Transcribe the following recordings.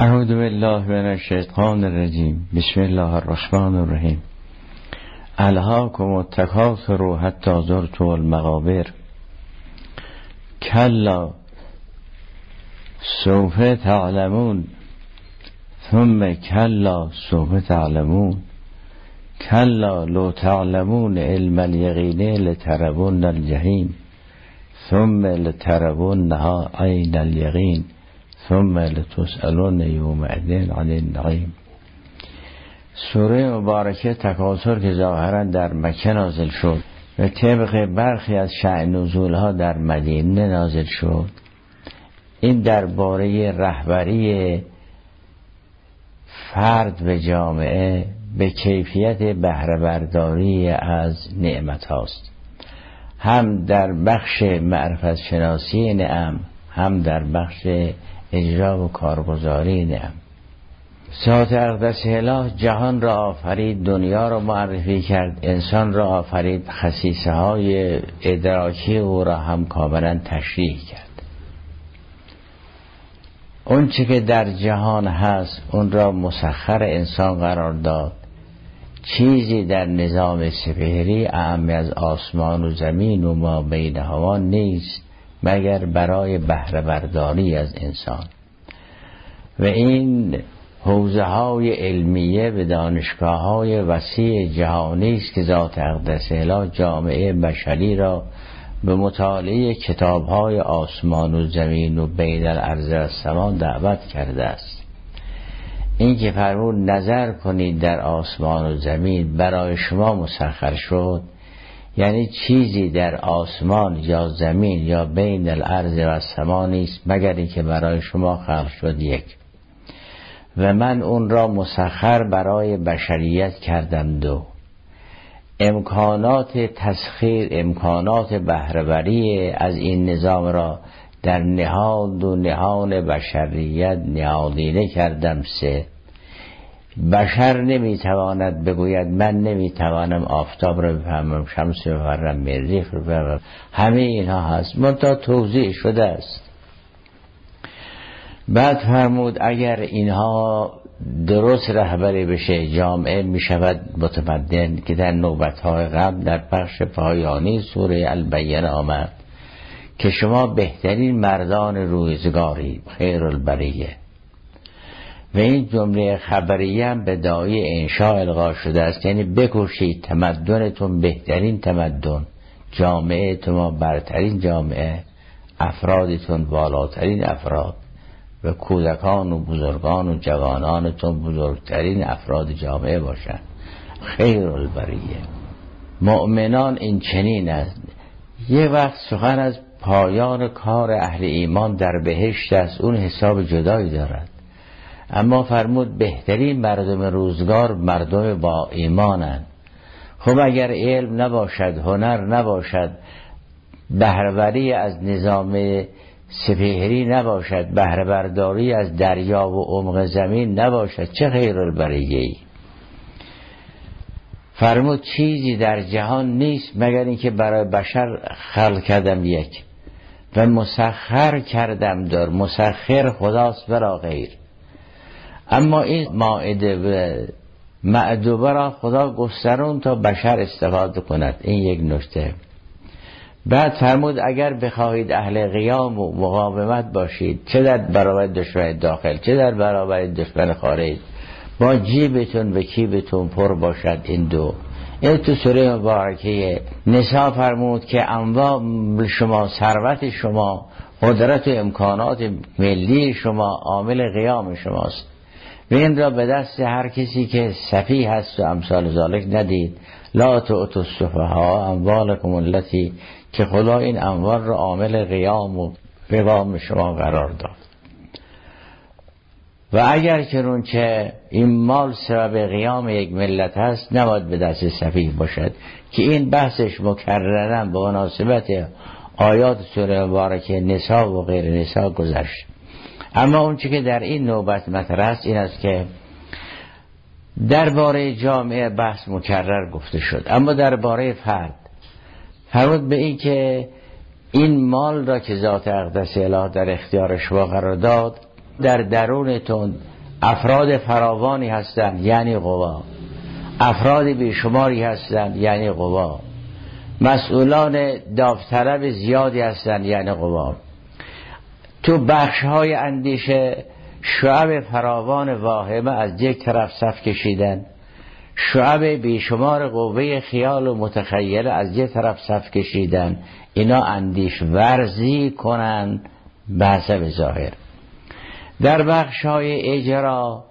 اعوذ بالله من الشیطان الرجیم. بسم الله الرحمن الرحیم. الهاکم التکاثر حتی زرتم المقابر کلا سوف تعلمون ثم کلا سوف تعلمون کلا لو تعلمون علم الیقین لترون الجحیم ثم لترونها عین الیقین ثم لتسألون یومئذ عن النعیم. سوره مبارکه تکاثر که ظاهرا در مکه نازل شد و طبق برخی از شأن نزولها در مدینه نازل شد، این درباره رهبری فرد و جامعه به کیفیت بهره برداری از نعمت هاست، هم در بخش معرفت شناسی نعم، هم در بخش اجرا و کارگزاری نعم. ذات اقدس اله جهان را آفرید، دنیا را معرفی کرد، انسان را آفرید، خصیصه های ادراکی او را هم کاملا تشریح کرد. اون چه که در جهان هست اون را مسخر انسان قرار داد. چیزی در نظام سپهری اعم از آسمان و زمین و ما بینهما نیست مگر برای بهره برداری از انسان. و این حوزه های علمیه به دانشگاه های وسیع جهانی است که ذات اقدس اله جامعه بشری را به مطالعه کتاب های آسمان و زمین و بین الارض و السما دعوت کرده است. این که فرمود نظر کنید در آسمان و زمین برای شما مسخر شد، یعنی چیزی در آسمان یا زمین یا بین الارض و السما نیست مگر اینکه برای شما خلق شد یک، و من اون را مسخر برای بشریت کردم دو. امکانات تسخیر، امکانات بهره‌وری از این نظام را در نهاد و نهان بشریت نهادینه کردم سه. بشر نمیتواند بگوید من نمیتوانم آفتاب را بفهمم، شمس رو بفهمم، مریخ رو بفهمم. همه اینها هست، منتها توضیح شده است. بعد فرمود اگر اینها درست رهبری بشه جامعه میشود متمدن، که در نوبت‌های قبل در بخش پایانی سوره البینه آمد که شما بهترین مردان روزگاری، خیر البریه. و این جمله خبریه هم به داعی انشاء القا شده است، یعنی بکوشید تمدنتون بهترین تمدن، جامعهتون برترین جامعه، افرادتون بالاترین افراد و کودکان و بزرگان و جوانانتون بزرگترین افراد جامعه باشند. خیر البریه. مؤمنان این چنین است. یه وقت سخن از پایان کار اهل ایمان در بهشت است، اون حساب جدایی دارد. اما فرمود بهترین مردم روزگار مردم با ایمانند. خب اگر علم نباشد، هنر نباشد، بهره‌وری از نظام سپهری نباشد، بهره برداری از دریا و عمق زمین نباشد، چه خیر البریه ای؟ فرمود چیزی در جهان نیست مگر اینکه برای بشر خلق کردم یک و مسخر کردم دار. مسخر خداست برا غیر. اما این مائده و معدوبه را خدا گسترون تا بشر استفاده کند. این یک نکته. بعد فرمود اگر بخواهید اهل قیام و مقاومت باشید، چه در برابر دشمن داخل چه در برابر دشمن خارج، با جیبتون و کیبتون پر باشد. این دو. این تو سوره مبارکه نساء فرمود که انواع شما، ثروت شما، قدرت و امکانات ملی شما عامل قیام شماست و این را به دست هر کسی که سفیه هست و امثال ذالک ندید. لا تؤتوا السفهاء اموالکم التی، که خدا این اموال را عامل قیام و قوام شما قرار داد. و اگر چنون که این مال سبب قیام یک ملت هست نباید به دست سفیه باشد، که این بحثش مکررا به مناسبت آیات سوره مبارکه نساء و غیر نساء گذشت. اما اون چی که در این نوبت مطرح است این است که درباره جامعه بحث مکرر گفته شد، اما درباره فرد فرمود به این که این مال را که ذات اقدس اله در اختیار شما قرار داد در درونتون افراد فراوانی هستند یعنی قوا، افراد بیشماری هستند یعنی قوا، مسئولان داوطلب زیادی هستند یعنی قوا. تو بخش‌های اندیشه شعب فراوان واهمه از یک طرف صف کشیدن، شعب بیشمار قوه خیال و متخیله از یک طرف صف کشیدن. اینا اندیش ورزی کنند به حسب ظاهر. در بخش‌های اجرا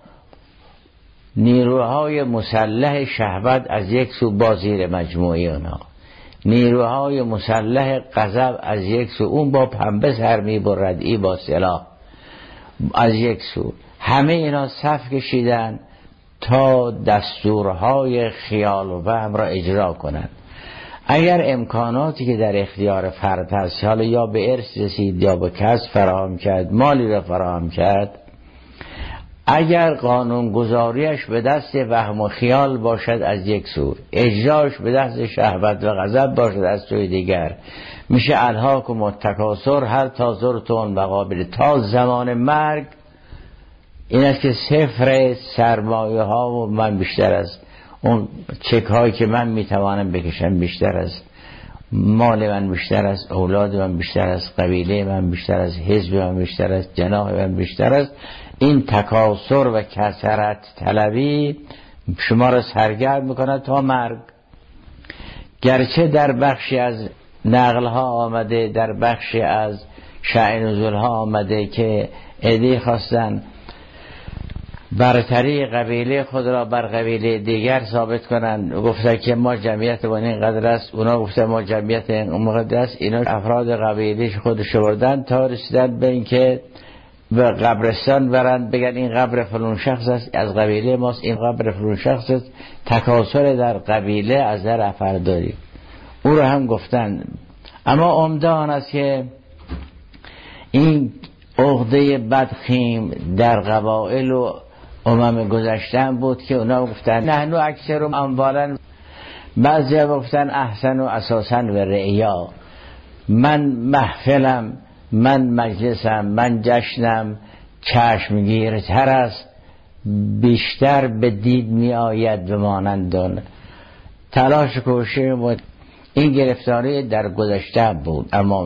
نیروهای مسلح شهوت از یک سو با زیر مجموعه اونا، نیروهای مسلح غضب از یک سو، اون با پنبه سر می‌برد، ای با سلاح از یک سو. همه اینا صف کشیدن تا دستورهای خیال و وهم را اجرا کنند. اگر امکاناتی که در اختیار فرد هست، حالا یا به ارث رسید یا به کسب فراهم کرد، مالی را فراهم کرد، اگر قانونگذاریش به دست وهم و خیال باشد از یک سو، اجراش به دست شهوت و غضب باشد از سوی دیگر، میشه الهاکم التکاثر هل تا زرتم مقابر، تا زمان مرگ. این است که صفر سرمایه ها و من بیشتر از اون چک هایی که من میتوانم بکشم بیشتر از مال من، بیشتر از اولاد من، بیشتر از قبیله من، بیشتر از حزب من، بیشتر از جناح من، بیشتر از این تکاثر و کثرت طلبی شما را سرگرم میکنه تا مرگ. گرچه در بخشی از نقل ها آمده، در بخشی از شأن نزول ها آمده که عده‌ای خواستن برتری قبیله خود را بر قبیله دیگر ثابت کنند، گفتن که ما جمعیت با این قدر است، اونا گفتن ما جمعیت این قدر است. اینا افراد قبیله خودش بردن تا رسیدن به این که به قبرستان برند بگن این قبر فلان شخص است، از قبیله ماست، این قبر فلان شخص است. تکاثر در قبیله از در افرادی او رو هم گفتن. اما عمده آن است که این عقده بدخیم در قبایل و امم گذشتن بود که اونا گفتن نحنو اکثر اموالا، بعضی گفتن احسن و اساسا و رعیا، من محفلم، من مجلسم، من جشنم چشمگیرتر است، بیشتر به دید می آید به مانندون. تلاش کوشش بود. این گرفتاری در گذشته بود،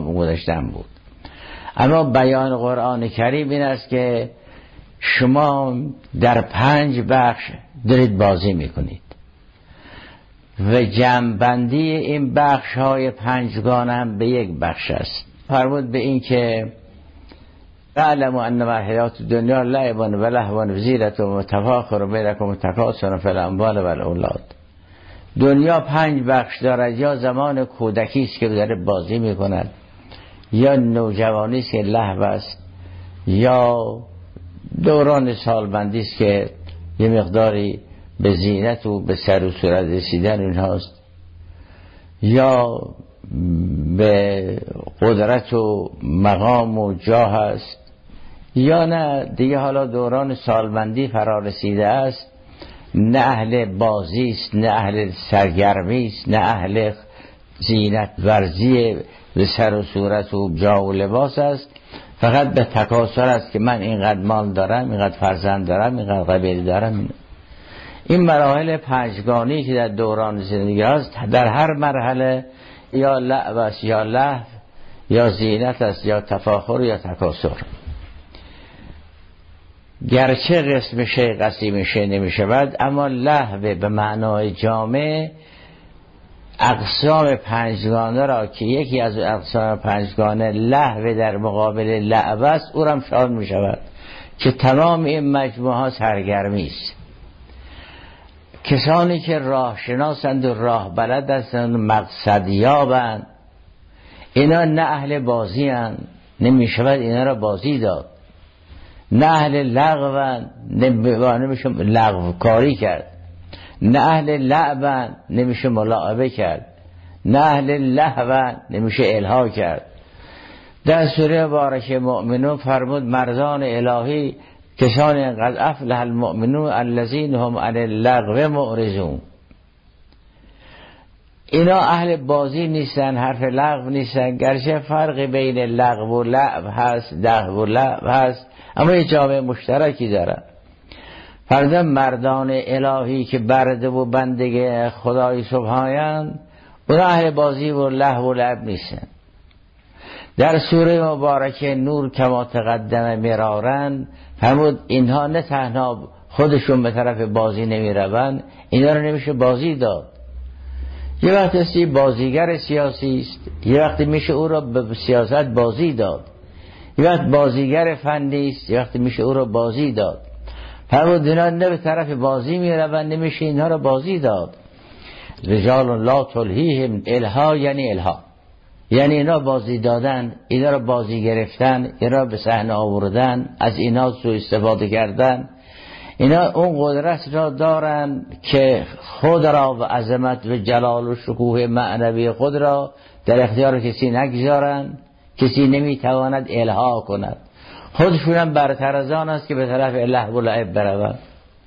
اما بیان قرآن کریم این است که شما در 5 بخش دارید بازی میکنید و جمع‌بندی این بخش های 5گانه هم به یک بخش است. فرمود به این که اعلموا انما حیات الدنیا لعب و لهو و زینة و تفاخر بینکم و تکاثر فی الاموال و الاولاد. دنیا 5 بخش دارد، یا زمان کودکی است که داره بازی میکند، یا نوجوانی است که لهو است، یا دوران سالمندی است که یه مقداری به زینت و به سر و صورت رسیدن اینهاست، یا به قدرت و مقام و جاه است، یا نه دیگه حالا دوران سالمندی فرا رسیده است، نه اهل بازی است، نه اهل سرگرمی است، نه اهل زینت ورزی به سر و صورت و جاه و لباس است، فقط به تکاثر است که من اینقدر مال دارم، اینقدر فرزند دارم، اینقدر قبیله دارم. این مراحل 5گانی که در دوران زندگی هست، در هر مرحله یا لعب است، یا لهو، یا زینت است، یا تفاخر، یا تکاثر. گرچه قسم شی قسیم شی نمی شود، اما لهو به معنای جامع اقسام 5گانه را که یکی از اقسام 5گانه لهو در مقابل لعب است، او را هم شامل می شود که تمام این مجموعه ها سرگرمی است. کسانی که راه شناسند و راه بلد هستند و مقصد یابند، اینا نه اهل بازی هستند، نمی شود اینا را بازی داد، نه اهل لغوند، نمیشه لغو کاری کرد، نه اهل لعبند، نمیشه ملاعبه کرد، نه اهل لهوند، نمیشه الها کرد. در سوره بارکه مؤمنون فرمود مردان الهی کسانی قد افلح المؤمنون الذین هم عن اللغو معرضون. اینا اهل بازی نیستن، حرف لغو نیستن، گرچه فرق بین لغو و لعب هست، لهو و لعب هست، اما یه جامعه مشترکی دارن. فردا مردان الهی که برده و بنده خدای سبحانند اونا اهل بازی و لهو و لعب نیستن. در سوره مبارکه نور کما تقدم مرارن فرمود اینها نه تنها خودشون به طرف بازی نمی روند، اینا رو نمیشه بازی داد. یه وقت هستی بازیگر سیاسی است، یه وقت میشه او را به سیاست بازی داد، یه وقت بازیگر فنی است، یه وقت میشه او را بازی داد. فرمود اینا نه به طرف بازی می روند، نمیشه اینها را بازی داد. رجال لا تلهیهم الها یعنی الها، یعنی اینا بازی دادن، اینا را بازی گرفتن، اینا را به صحنه آوردن، از اینا سوء استفاده کردن. اینا اون قدرت را دارن که خود را و عظمت و جلال و شکوه معنوی خود را در اختیار کسی نگذارن، کسی نمیتواند الها کند. خودشون هم برتر از آن است که به طرف لهو و لعب بروند.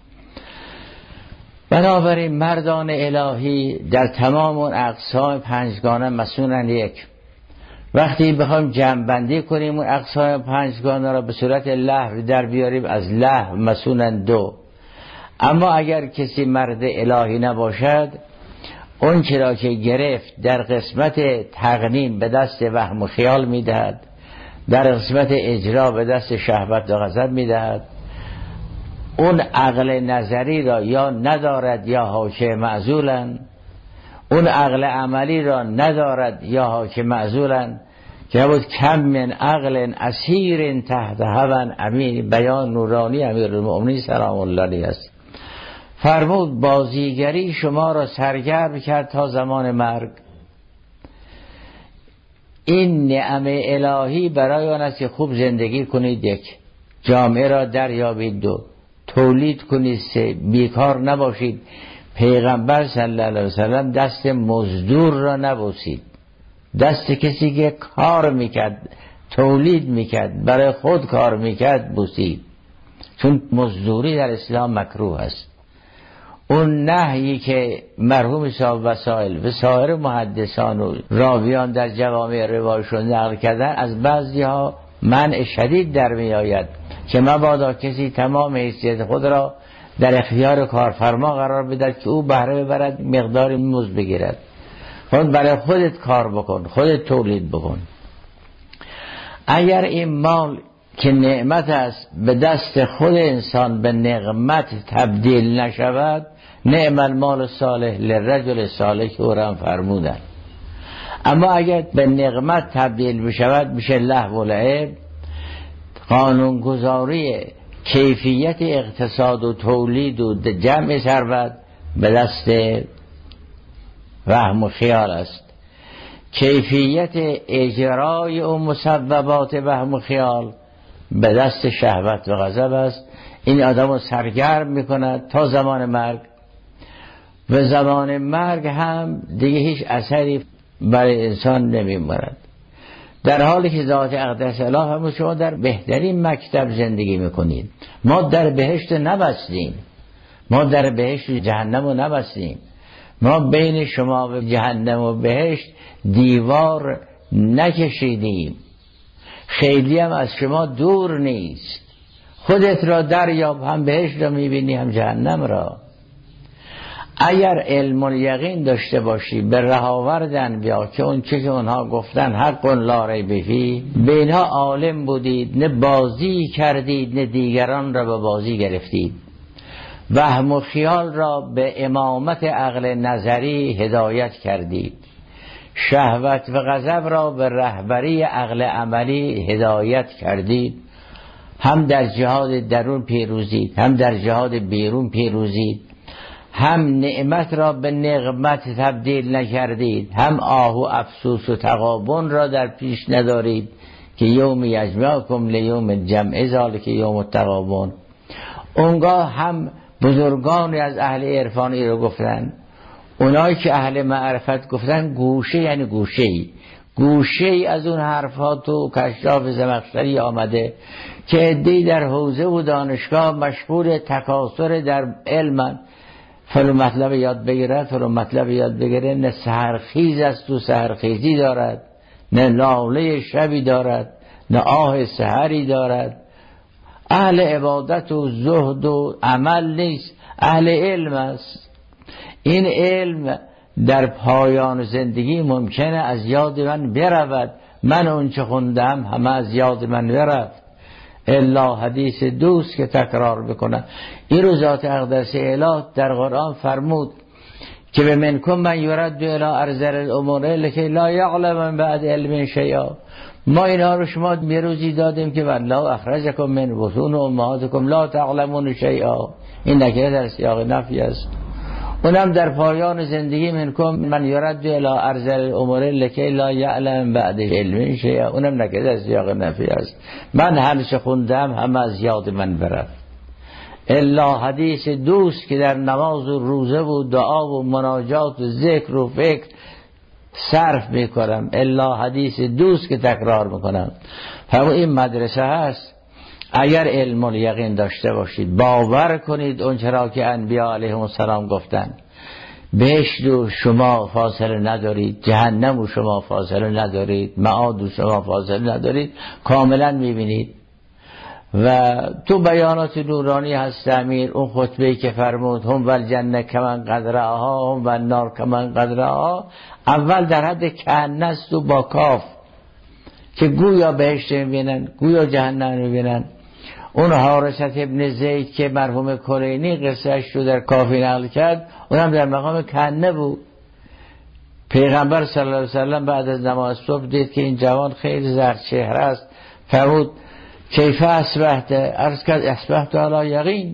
بنابراین مردان الهی در تمام اون اقسام پنجگانه مسئولن یک. وقتی بخوایم جمع بندی کنیم اون اقسام پنجگانه را به صورت لهو در بیاریم، از لهو مسئولن دو. اما اگر کسی مرد الهی نباشد، اون چرا که گرفت در قسمت تقنین به دست وهم و خیال میدهد، در قسمت اجرا به دست شهوت و غضب میدهد. اون عقل نظری را یا ندارد یا حاکم معزولن، اون عقل عملی را ندارد یا حاکم معزولن. که بود کم من عقل اسیر تحت هوى امین، بیان نورانی امیرالمؤمنین سلام الله علیه است. فرمود بازیگری شما را سرگرم کرد تا زمان مرگ. این نعم الهی برای آن است که خوب زندگی کنید، یک، جامعه را دریابید، دو، تولید کنید، سه، بیکار نباشید. پیغمبر صلی الله علیه وسلم دست مزدور را نبوسید، دست کسی که کار میکرد، تولید میکرد، برای خود کار میکرد بوسید، چون مزدوری در اسلام مکروه است. اون نهی که مرحوم صاحب وسائل و سایر محدثان و راویان در جوامع روایشون نقل کردن، از بعضی ها منع شدید در می آید که مبادا کسی تمام حیثیت خود را در اختیار کارفرما قرار بدهد که او بهره ببرد، مقداری مزد بگیرد. خود برای خودت کار بکن، خودت تولید بکن. اگر این مال که نعمت است به دست خود انسان به نقمت تبدیل نشود، نعم المال صالح للرجل صالح که او را فرمودن. اما اگر به نقمت تبدیل بشود میشه لهو و لعب. قانونگذاری کیفیت اقتصاد و تولید و جمع ثروت به دست وهم و خیال است. کیفیت اجرای و مسببات وهم و خیال به دست شهوت و غضب است. این آدم رو سرگرم میکند تا زمان مرگ. و زمان مرگ هم دیگه هیچ اثری برای انسان نمیماند، در حالی که ذات اقدس اله هم شما در بهترین مکتب زندگی میکنید. ما در بهشت نبستیم، ما در بهشت جهنم رو نبستیم، ما بین شما و جهنم و بهشت دیوار نکشیدیم، خیلی هم از شما دور نیست. خودت را دریاب، هم بهشت را میبینی هم جهنم را. اگر علم و یقین داشته باشی به رهاوردن بیا که اون چه که اونها گفتن حق لا ریب فیه، به اینها عالم بودید، نه بازی کردید نه دیگران را به بازی گرفتید. وهم و خیال را به امامت عقل نظری هدایت کردید، شهوت و غضب را به رهبری عقل عملی هدایت کردید. هم در جهاد درون پیروزید، هم در جهاد بیرون پیروزید. هم نعمت را به نقمت تبدیل نکردید، هم آه و افسوس و تغابن را در پیش ندارید که یوم یجمعکم لیوم الجمع ذالک یوم التغابن. اونگاه هم بزرگانی از اهل عرفانی رو گفتن، اونایی که اهل معرفت گفتن گوشه یعنی گوشه‌ای از اون حرفات و کشاف زمخشری آمده که عده‌ای در حوزه و دانشگاه مشغول تکاثر در علم، فلو مطلب یاد بگیرد فلو مطلب یاد بگیره، نه سحرخیز است و سحرخیزی دارد، نه لاله شبی دارد، نه آه سحری دارد. اهل عبادت و زهد و عمل نیست، اهل علم است. این علم در پایان زندگی ممکنه از یاد من برود، من اون چه خوندم همه از یاد من برفت، الا حدیث دوست که تکرار بکنم. این رو ذات اقدس اله در قرآن فرمود که به منکم من یرد الی ارذل الامور لکی لا یعلم من بعد علم شیئا. ما اینا رو شما یه روزی دادیم که والله اخرجکم من بطون امهاتکم لا تعلمون شیئا. این نکره در سیاق نفی است. اونم در پایان زندگی منکم من یرد الی ارذل الامور لکی لا یعلم بعد علم شیئا. اونم نکره در سیاق نفی است. من هر چه خوندم همه از یاد من برفت، الا حدیث دوست که در نماز و روزه و دعا و مناجات و ذکر و فکر صرف میکنم، الا حدیث دوست که تکرار میکنم. همون این مدرسه هست. اگر علم الیقین داشته باشید، باور کنید اون چرا که انبیا علیهم السلام گفتن، بهشت و شما فاصله ندارید، جهنم و شما فاصله ندارید، معاد و شما فاصله ندارید، کاملا میبینید. و تو بیانات نورانی هست امیر اون خطبه‌ای که فرمود هم والجنه کمن قدرها هم والنار کمن قدرها، اول در حد کأنه است و با کاف که گویا بهشت میبینن گویا جهنم میبینن. اون حارثة ابن زید که مرحوم کلینی قصهش رو در کافی نقل کرد، اونم در مقام کأنه بود. پیغمبر صلی الله علیه وسلم بعد از نماز صبح دید که این جوان خیلی زرد چهره است، فرمود کیف اصبحت؟ عرض کرد اصبحت علی یقین.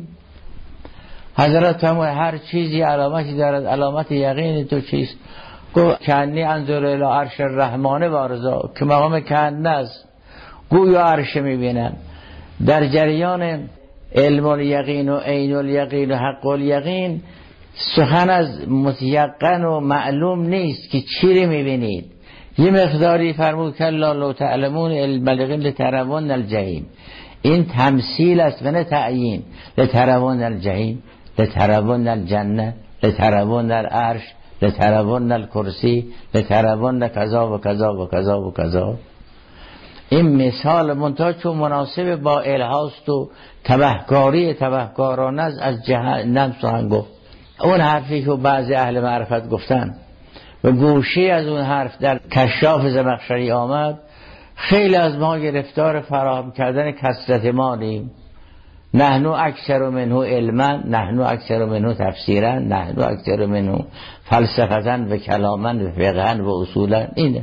حضرت فرمود هر چیزی علامتی دارد، علامت یقین تو چیست؟ گفت کانی انظر الی عرش الرحمن بارزا، که مقام کأنه است، گویا عرش میبینن. در جریان علم الیقین و عین الیقین و حق الیقین سخن از متیقن و معلوم نیست که چی رو میبینید. یه مقداری فرمود کلا لو تعلمون علم الیقین لترون الجحیم. این تمثیل است و نه تعیین. لترون الجحیم، لترون الجنه، لترون العرش، لترون الکرسی، لترون کذا و کذا و کذا و کذا. این مثال منتها چون مناسب با الهاست و تبهکاری تبهکارانه از جهنم سخن گفت. اون حرفی که بعضی اهل معرفت گفتن و گوشی از اون حرف در کشاف زمخشری آمد، خیلی از ما گرفتار فراهم کردن کثرت مالیم. نحنو اکثر منه علما، نحنو اکثر منه تفسیرا، نحنو اکثر منه فلسفتا و کلاما و فقها و اصولا. اینه.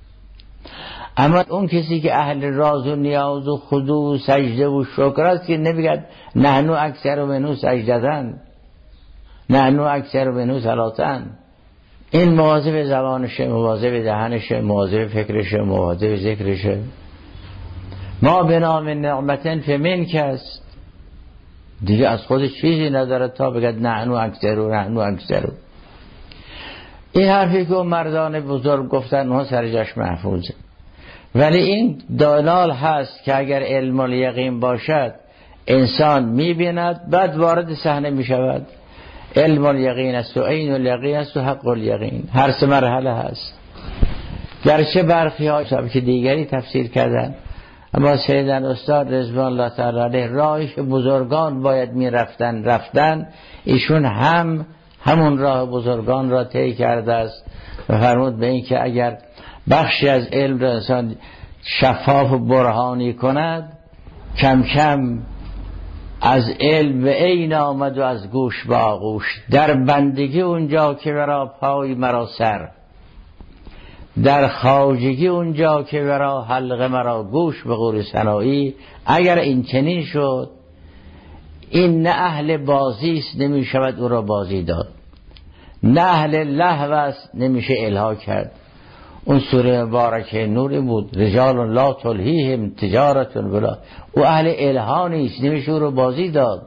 اما اون کسی که اهل راز و نیاز و خضوع و سجده و شکر است که نمیگد نحنو اکثر منه سجدتن، نحنو اکثر منه صلاتن. این مواظب زبانشه، مواظب دهنشه، مواظب فکرشه، مواظب ذکرشه. ما بنام نعمتن فمنک است، دیگه از خود چیزی نداره تا بگد نحنو اکثر و نحنو اکثر. این حرفی که مردان بزرگ گفتن اونها سر جاش محفوظه. ولی این دلال هست که اگر علم الیقین باشد انسان میبیند بعد وارد صحنه میشود. علم الیقین است و عین الیقین است و حق الیقین، هر سه مرحله هست. گرچه برخی ها که دیگری تفسیر کردن، اما سیدن استاد رضوان الله تعالی علیه راهی که بزرگان باید رفتن، ایشون همون راه بزرگان را طی کرده است و فرمود به این که اگر بخشی از علم را انسان شفاف و برهانی کند، کم کم از علم به عین آمد و از گوش به آغوش. در بندگی اونجا که ورا پای مرا سر، در خواجگی اونجا که ورا حلقه مرا گوش به قول سنایی. اگر این چنین شد، این نه اهل بازی است نمی شود او را بازی داد، نه اهل لهو است نمیشه الها کرد. اون سوره مبارکه نوری بود، رجال لا تلهیهم تجارت ولا، او اهل الها نیست نمیشه او را بازی داد.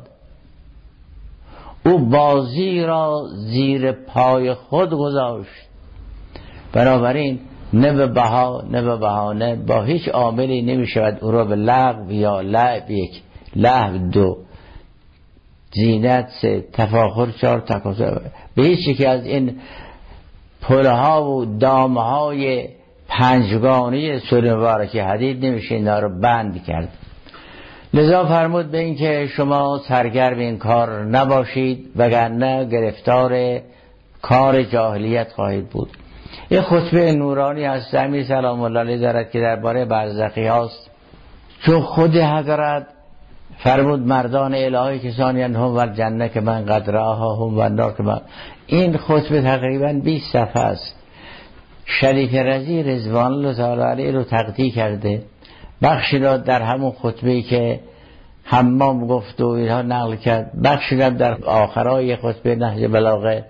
او بازی را زیر پای خود گذاشت. بنابراین نه به بها نه به بهانه با هیچ عاملی نمیشود او را به لغو یا لعب، یک لهو، دو زینت، سه تفاخر، چهار تکاسر، به هیچ که از این پلها و دامهای پنجگانی سوره مبارکه حدید نمیشه اینا رو بند کرد. لذا فرمود به این که شما سرگرم این کار نباشید وگرنه گرفتار کار جاهلیت خواهید بود. یه خطبه نورانی از امیر سلام الله علیه دارد که درباره برزخی هاست، چون خود حضرت فرمود مردان الهی کسانی هم والجنه که من قد رآها هم والنار که من. این خطبه تقریبا 20 صفحه است. شریف رضی رضوان الله تعالی علیه رو تقدیم کرده، بخشی داد در همون خطبه‌ای که حمام گفت و اینها نقل کرد، بخشی داد در آخرای خطبه نهج بلاغه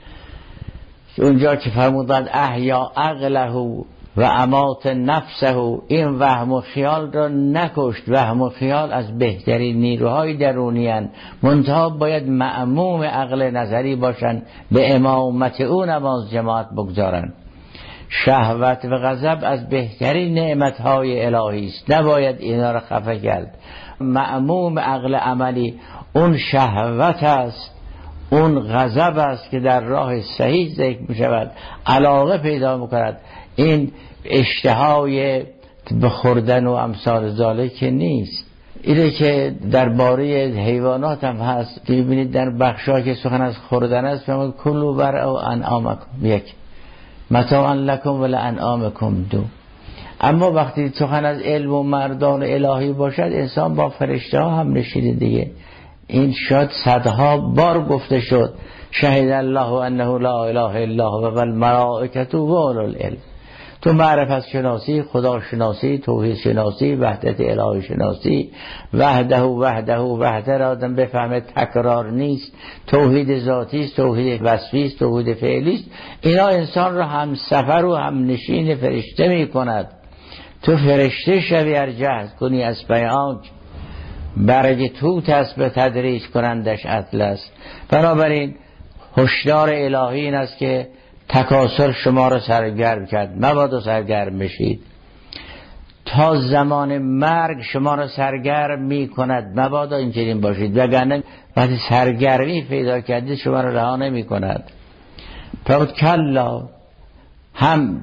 اونجا که فرمودند احیا عقله و امات نفسه، این وهم و خیال را نکشت. وهم و خیال از بهترین نیروهای درونی هستند، منتها باید معموم عقل نظری باشند، به امامت او نماز جماعت بگذارند. شهوت و غضب از بهترین نعمتهای الهی است، نباید اینا را خفه کرد. معموم عقل عملی اون شهوت است، اون غضب است که در راه صحیح ذکر می شود، علاقه پیدا می کند. این اشتهای بخوردن و امثال ذالک نیست. اینه که درباره حیوانات هم هست، ببینید در بخشا که سخن از خوردن است فرمود کلوا ورعوا انعامکم، یک متاعا لکم ولانعامکم دو. اما وقتی سخن از علم و مردان الهی باشد انسان با فرشته ها هم نشینه دیگه. این شاید صدها بار گفته شد شهد الله انه لا اله الا هو و الملائکه و اولو العلم. تو معرفت شناسی، خدا شناسی، توحید شناسی، وحدت الهی شناسی، وحده را آدم بفهمه تکرار نیست، توحید ذاتی است، توحید وصفی است، توحید فعلی است. اینا انسان را هم سفر و هم نشین فرشته می کند. تو فرشته شوی ار جهد کنی از بیان، برگ توت است به تدریج کنندش اطلس. بنابراین هشدار الهی این است که تکاسل شما را سرگرم کرد، مبادا سرگرم بشید. تا زمان مرگ شما را سرگرم می کند، مبادا اینجورین باشید، وگرنه وقتی سرگرمی پیدا کردید شما را رها نمی کند. فرمود کلا، هم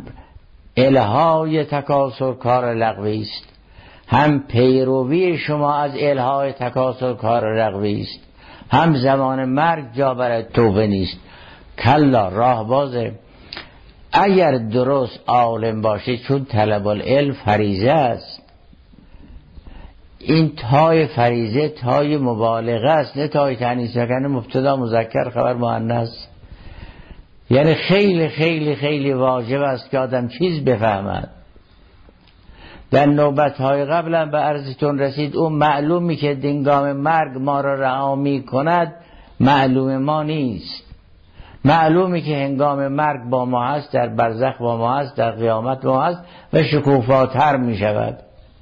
الهای تکاسل کار لغوی است، هم پیروی شما از الهای تکاسل کار لغوی است، هم زمان مرگ جا برای توبه نیست. کلا، راه بازه. اگر درست عالم باشید، چون طلب العلم فریضه است، این تای فریضه تای مبالغه است، نه تای تانیث، کنه مبتدا مذکر خبر مؤنث. یعنی خیلی خیلی خیلی واجب است که آدم چیز بفهمد. در نوبت‌های قبلا به عرضتون رسید اون معلومی که هنگام مرگ ما را رها می کند معلوم ما نیست. معلومی که هنگام مرگ با ما هست، در برزخ با ما هست، در قیامت با ما هست و شکوفاتر می شود.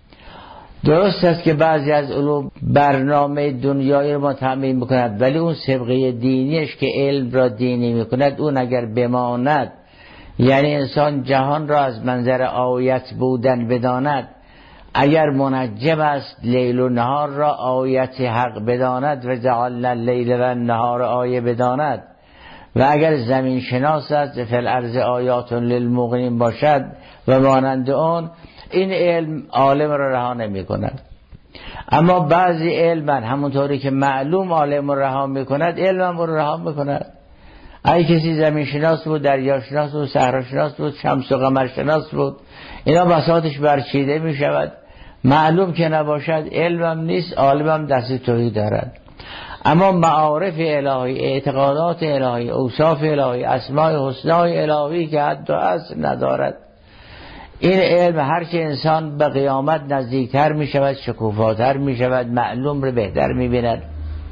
درست است که بعضی از علوم برنامه دنیایی رو ما تعمین میکند، ولی اون سبقه دینیش که علم را دینی میکند اون اگر بماند، یعنی انسان جهان را از منظر آیت بودن بداند، اگر منجم است لیل و نهار را آیت حق بداند و جعلنا اللیل و النهار آیه بداند، و اگر زمین شناس است فی الارض آیات للموقنین باشد و مانند اون، این علم عالم را رها نمی کند. اما بعضی علم همونطوری که معلوم عالم را رها می کند، علم هم را رها می کند. اگه کسی زمین شناس بود، دریا شناس بود، صحرا شناس بود، شمس و قمر شناس بود، اینا بساطش برچیده می شود. معلوم که نباشد علم هم نیست، عالم هم دست توحید دارد. اما معارف الهی، اعتقادات الهی، اوصاف الهی، اسماء حسنای الهی که حد و اصل ندارد، این علم هرچه انسان به قیامت نزدیکتر می شود، شکوفاتر می شود، معلوم رو بهتر می بیند.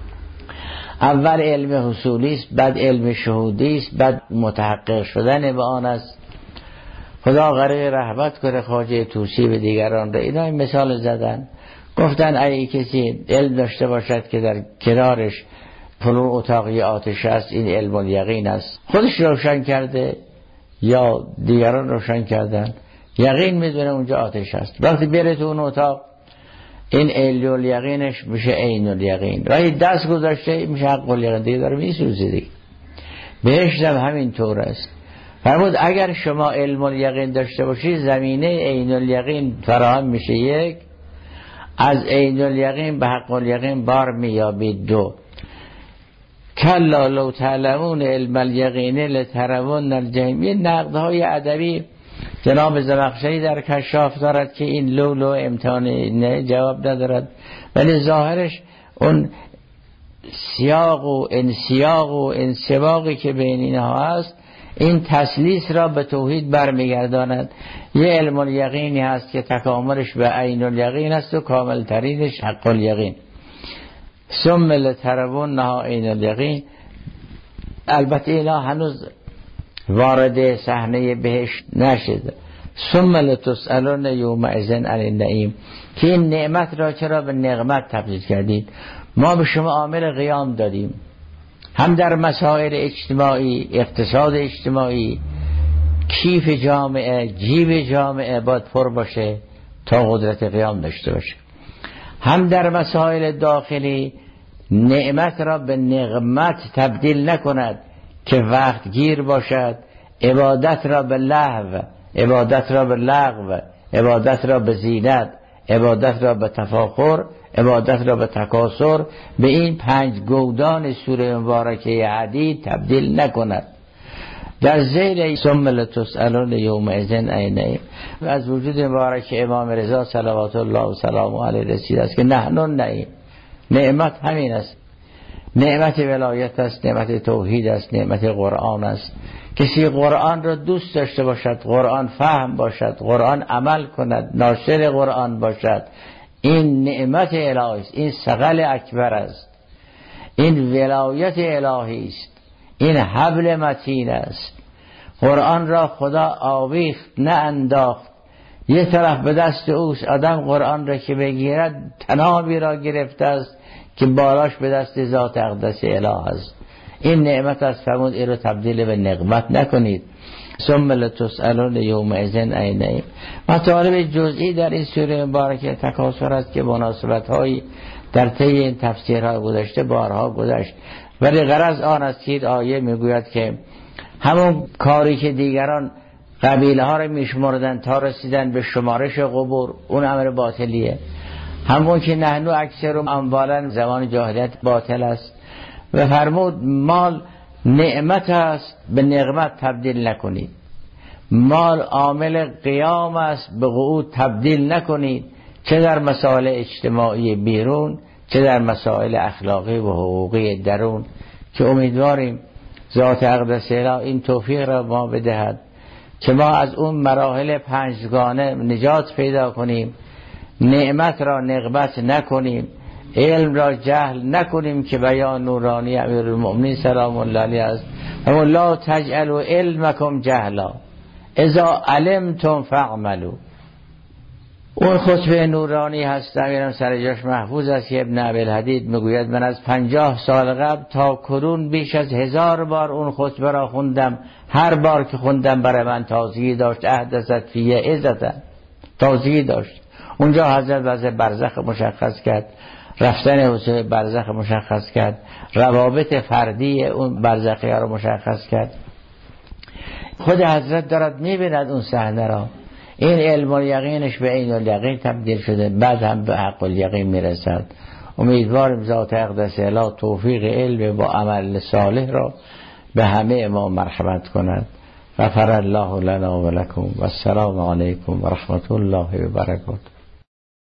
اول علم حصولی است، بعد علم شهودی است، بعد متحقق شدن به آن است. خدا غریق رحمت کنه خواجه طوسی به دیگران را. اینا این مثال زدن، گفتن اگه کسی علم داشته باشد که در کنارش فلان اتاقی آتش است، این علم الیقین است. خودش روشن کرده یا دیگران روشن کردن، یقین میدونه اونجا آتش است. وقتی بره تو اون اتاق، این علم الیقینش میشه عین الیقین. ولی دست گذاشته میشه حق الیقین، دیگه داره میسوزه دیگه. بهشت هم همین طور است. فرمود اگر شما علم الیقین داشته باشی، زمینه عین الیقین فراهم میشه یک. از عین الیقین به حق الیقین بار میابید. 2 کلا لو تعلمون علم الیقین لترون الجحیم. یه نقدهای ادبی جناب زمخشری در کشاف دارد که این لو امتحان نه جواب ندارد، ولی ظاهرش اون سیاق و انسیاق و انسباقی که بین اینها هست این تسلیس را به توحید برمیگرداند. یه علم الیقینی هست که تکاملش به عین الیقین است و کامل ترینش حق الیقین. ثم لترون نها عین الیقین. البته اینا هنوز وارد صحنه بهشت نشده. ثم لتسألون یومئذ عن النعیم، که این نعمت را چرا به نقمت تبدیل کردید؟ ما به شما عامل قیام دادیم، هم در مسائل اجتماعی، اقتصاد اجتماعی، کیف جامعه، جیب جامعه باید پر باشه تا قدرت قیام داشته باشه، هم در مسائل داخلی نعمت را به نقمت تبدیل نکند که وقت گیر باشد، عبادت را به لهو، عبادت را به لغو، عبادت را به زینت، عبادت را به تفاخر، عبادت را به تکاسر، به این 5 گودان سوره مبارکه حدید تبدیل نکند. در زیر ثم لتسألون یومئذ عن النعیم از وجود مبارک امام رضا صلوات الله و سلامه علیه رسید است که نحن النعیم. نعمت همین است، نعمت ولایت است، نعمت توحید است، نعمت قرآن است. کسی قرآن را دوست داشته باشد، قرآن فهم باشد، قرآن عمل کند، ناشر قرآن باشد، این نعمت الهی است، این ثقل اکبر است، این ولایت الهی است، این حبل متین است. قرآن را خدا آویخت نه انداخت، یه طرف به دست اوست. آدم قرآن را که بگیرد تنابی را گرفته است که بالاش به دست ذات اقدس اله است. این نعمت است، فرمود این رو تبدیل به نقمت نکنید. ثم لتسألون یومئذ عن النعیم. مطالب جزئی در این سوره مبارکه تکاثر است که مناسبت هایی در طی این تفسیرها گذشته بارها گذشت، ولی غرض آن است که آیه میگوید که همون کاری که دیگران قبیله ها رو میشمردن تا رسیدن به شمارش قبور، اون امر باطلیه. همون که نحنو اکثر اموالا زمان جاهلیت باطل است و فرمود مال نعمت است، به نقمت تبدیل نکنید. مال عامل قیام است، به قعود تبدیل نکنید، چه در مسائل اجتماعی بیرون چه در مسائل اخلاقی و حقوقی درون، که امیدواریم ذات اقدس اله این توفیق را ما بدهد که ما از اون مراحل 5گانه نجات پیدا کنیم، نعمت را نقمت نکنیم، علم را جهل نکنیم که بیان نورانی امیرالمؤمنین سلام الله علیه است. اما لا تجعلوا علمکم جهلا اذا علمتم فاعملوا. اون خطبه نورانی هست، امیرم سر جاش محفوظ است که ابن ابی‌الحدید میگوید من از 50 سال قبل تا کنون بیش از 1000 بار اون خطبه را خوندم. هر بار که خوندم برای من تازگی داشت، احدثت فیه عزتا، تازگی داشت. اونجا حضرت وضع برزخ مشخص کرد، رفتن حضور برزخ مشخص کرد، روابط فردی اون برزخی ها رو مشخص کرد. خود حضرت دارد میبیند اون صحنه را. این علم و یقینش به عین الیقین تبدیل شده، بعد هم به حق الیقین میرسد. امیدواریم ذات اقدس اله توفیق علم با عمل صالح را به همه ما مرحمت کند. غفر الله لنا و لکم و السلام علیکم و رحمت الله و برکاته.